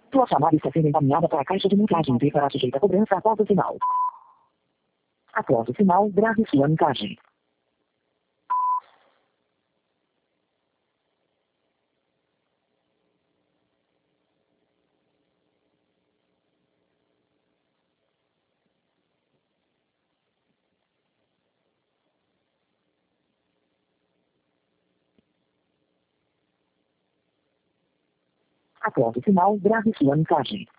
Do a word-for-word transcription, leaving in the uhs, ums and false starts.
Sua chamada está sendo encaminhada para a caixa de mensagens e será sujeita a cobrança após o sinal. Após o sinal, grave sua mensagem. Após o sinal, grave sua mensagem.